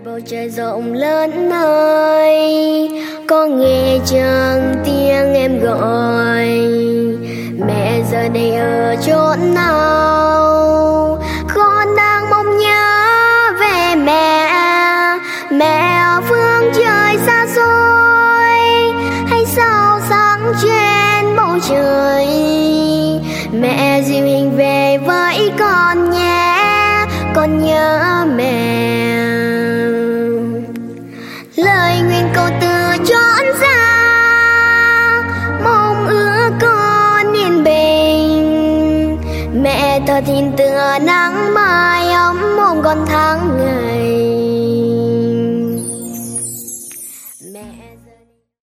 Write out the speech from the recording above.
bầu trời rộng lớn ơi, con nghe chăng tiếng em gọi. Mẹ giờ đây ở chốn nào? Con đang mong nhớ về mẹ. Mẹ ở phương trời xa xôi, hay sao sáng trên bầu trời. Mẹ dịu hình về với con nhé, con nhớ mẹ. Lời nguyện cầu từ chốn xa, mong ước con yên bình. Mẹ thờ thìn tựa nắng mai ấm ôm con tháng ngày.